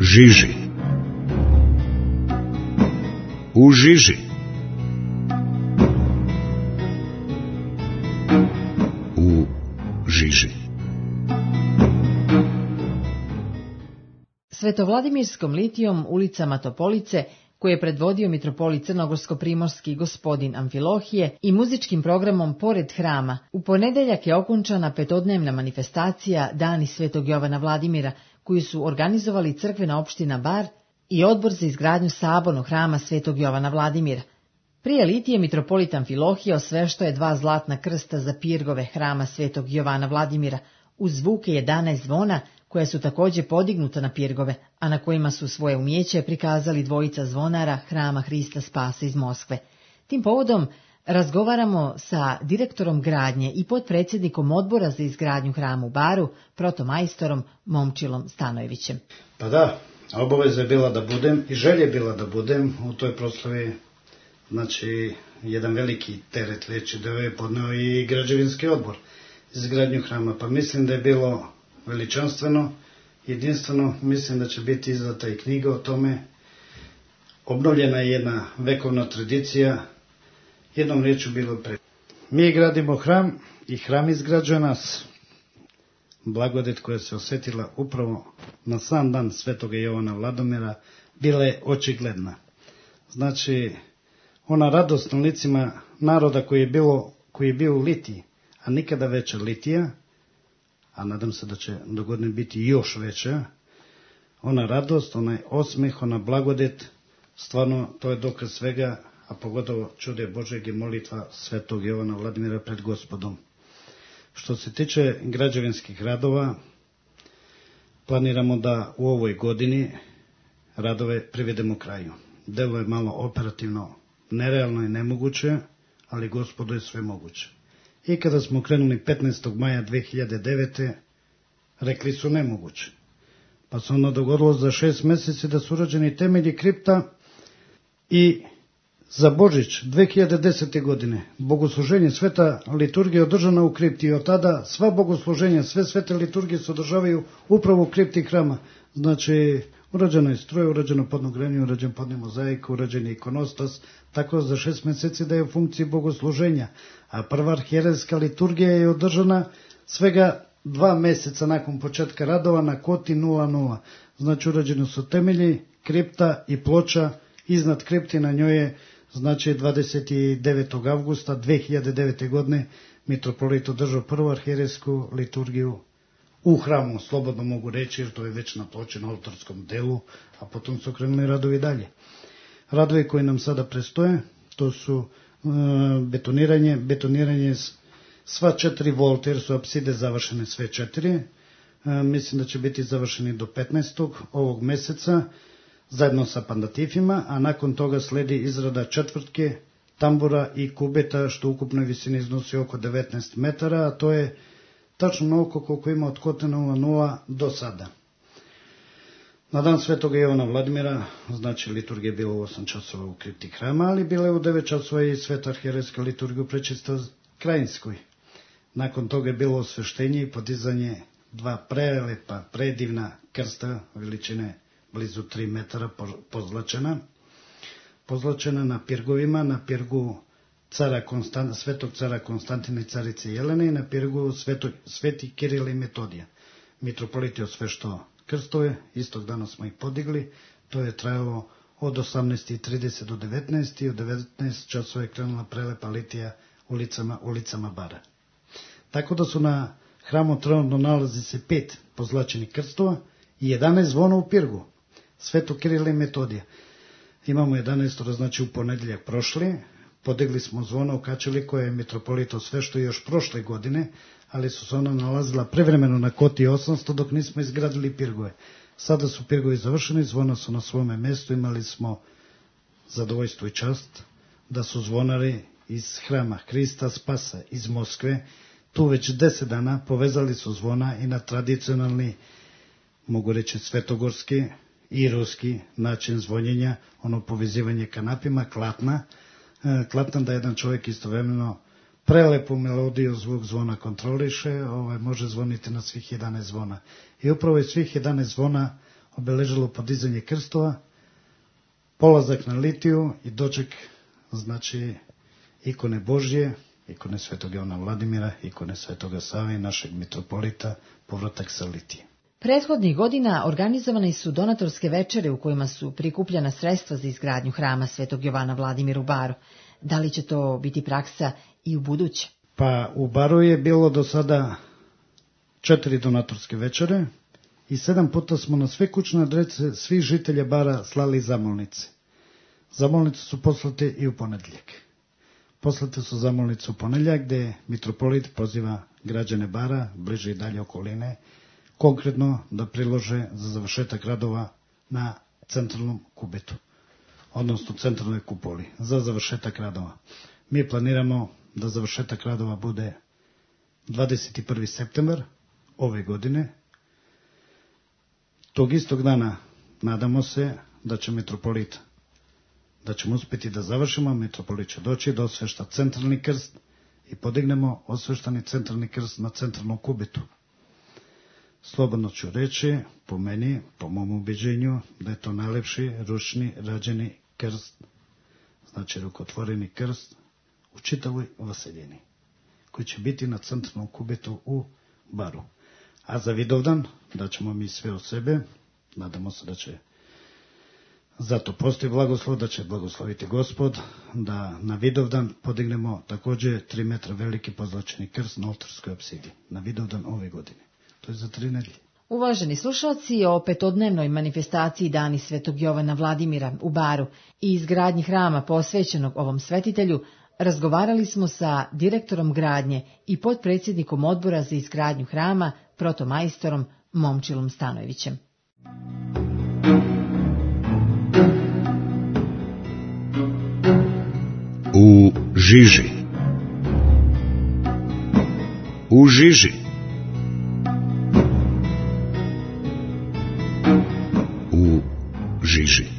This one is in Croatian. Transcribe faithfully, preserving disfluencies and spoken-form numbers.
žiži. U žiži. U žiži. Svetovladimirskom litijom ulicama Topolice, koje je predvodio mitropolit crnogorsko-primorski gospodin Amfilohije, i muzičkim programom pored hrama, u ponedeljak je okončana petodnevna manifestacija Dani Svetog Jovana Vladimira, koju su organizovali crkvena opština Bar i odbor za izgradnju sabornog hrama Svetog Jovana Vladimira. Prije litije mitropolit Amfilohije osveštao je dva zlatna krsta za pirgove hrama Svetog Jovana Vladimira, uz zvuke jedanaest zvona, koja su također podignuta na pirgove, a na kojima su svoje umjeće prikazali dvojica zvonara Hrama Hrista Spasa iz Moskve. Tim povodom razgovaramo sa direktorom gradnje i potpredsjednikom odbora za izgradnju hrama u Baru, protomajstorom Momčilom Stanojevićem. Pa da, obaveza je bila da budem i želje je bila da budem u toj proslavi. Znači, jedan veliki teret veći deo je podneo i građevinski odbor za izgradnju hrama. Pa mislim da je bilo veličanstveno, jedinstveno. Mislim da će biti izdata i knjiga o tome. Obnovljena je jedna vekovna tradicija. Jednom riječju bilo pre. Mi gradimo hram i hram izgrađuje nas. Blagodet koja se osjetila upravo na sam dan Svetoga Jovana Vladimira bila je očigledna. Znači, ona radost na licima naroda koji je, bilo, koji je bio u Litiji, a nikada veća Litija, a nadam se da će dogodine biti još veća, ona radost, onaj osmeh, ona blagodet, stvarno to je dokaz svega, a pogotovo čude Božeg i molitva Svetog Jovana Vladimira pred Gospodom. Što se tiče građevinskih radova, planiramo da u ovoj godini radove privedemo kraju. Delo je malo operativno nerealno i nemoguće, ali Gospodu je sve moguće. I kada smo krenuli petnaestog maja dve hiljade devete. rekli su nemoguće. Pa se onda dogodilo za šest mjeseci da su urađeni temelji kripta i za Božić dve hiljade desete. godine bogosluženje sveta liturgija održana u kripti i od tada sva bogosluženja, sve svete liturgije se održavaju upravo u kripti hrama. Znači, urađeno je struje, urađeno podno granje, urađen podni mozaik, urađen je ikonostas, tako za šest mjeseci da je u funkciji bogosluženja. A prva arhijerejska liturgija je održana svega dva mjeseca nakon početka radova na koti nula nula. Znači, urađeni su temelji, kripta i ploča iznad kripti, na njoj je, znači, dvadeset devetog avgusta dve hiljade devete. godine mitropolit održao prvu arhijerejsku liturgiju u hramu, slobodno mogu reći, jer to je već na ploči na oltarskom delu, a potom su krenuli radovi dalje. Radovi koji nam sada prestoje, to su e, betoniranje, betoniranje sva četiri volte, jer su apside završene sve četiri. E, mislim da će biti završeni do petnaestog ovog mjeseca, zajedno sa pandatifima, a nakon toga sledi izrada četvrtke, tambura i kubeta, što u ukupnoj visini iznosi oko devetnaest metara, a to je tačno onoliko koliko ima od kote nula nula do sada. Na dan Svetoga Jovana Vladimira, znači, liturgija je bila u osam časova u kripti hrama, ali bila je u devet časova i sveta arhijerejska liturgija u Prečistoj Krajinskoj. Nakon toga je bilo osveštenje i podizanje dva prelepa, predivna krsta veličine blizu tri metara pozlačena. Pozlačena na pirgovima, na pirgu cara Konstant, svetog cara Konstantina i carice Jelene i na pirgu svetog, sveti Kiril i Metodija. Mitropolit je osveštao krstove, istog dana smo ih podigli, to je trajalo od osamnaest i trideset do devetnaest i od devetnaest časova je krenula prelepa litija ulicama, ulicama Bara. Tako da su na hramu trenutno nalazi se pet pozlačenih krstova i jedanaest zvona u pirgu, svetog Kirila i Metodija. Imamo jedanaest, znači u ponedjeljak prošli, podigli smo zvona u Kačeli koje je mitropolit osveštao još prošle godine, ali su se ona nalazila privremeno na koti osamsto dok nismo izgradili pirgove. Sada su pirgovi završeni, zvona su na svome mjestu, imali smo zadovoljstvo i čast da su zvonari iz hrama Hrista Spasa iz Moskve tu već deset dana povezali su zvona i na tradicionalni, mogu reći, svetogorski i ruski način zvonjenja, ono povezivanje kanapima, klatna, klatna da jedan čovjek istovremeno prelepu melodiju zvuk zvona kontroliše, ovaj, može zvoniti na svih jedanaest zvona. I upravo iz svih jedanaest zvona obeležilo podizanje krstova, polazak na litiju i doček, znači, ikone Božje, ikone Svetog Jovana Vladimira, ikone Svetoga Save, našeg mitropolita, povratak sa litije. Prethodnih godina organizovane su donatorske večere u kojima su prikupljena sredstva za izgradnju hrama Svetog Jovana Vladimira u Baru. Da li će to biti praksa i u buduće? Pa u Baru je bilo do sada četiri donatorske večere i sedam puta smo na sve kućne adrese svih žitelja Bara slali zamolnice. Zamolnice su poslate i u ponedeljak. Poslate su zamolnice u ponedeljak gde mitropolit poziva građane Bara, bliže i dalje okoline, konkretno da prilože za završetak radova na centralnom kubetu, odnosno centralnoj kupoli, za završetak radova. Mi planiramo da završetak radova bude dvadeset prvi septembar ove godine. Tog istog dana nadamo se da će mitropolit, da ćemo uspjeti da završimo, mitropolit će doći da osvešta centralni krst i podignemo osveštani centralni krst na centralnom kubetu. Slobodno ću reći, po meni, po mom ubeđenju, da je to najlepši ručni rađeni krst, znači rukotvoreni krst u čitavoj Vaseljini, koji će biti na centralnom kubetu u Baru. A za Vidovdan daćemo mi sve od sebe, nadamo se da će zato postoji blagoslov, da će blagosloviti Gospod, da na Vidovdan podignemo također tri metra veliki pozlačeni krst na oltarskoj apsidi, na Vidovdan ove godine. To je za tri nedelje. Uvaženi slušalci, o petodnevnoj manifestaciji Dani Svetog Jovana Vladimira u Baru i izgradnji hrama posvećenog ovom svetitelju razgovarali smo sa direktorom gradnje i potpredsjednikom odbora za izgradnju hrama, protomajstorom Momčilom Stanojevićem. U žiži. U žiži. U žiži.